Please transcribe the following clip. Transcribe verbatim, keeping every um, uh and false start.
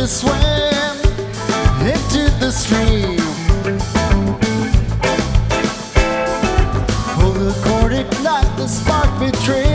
to swim into the stream. Pull the cord, ignite the spark, betray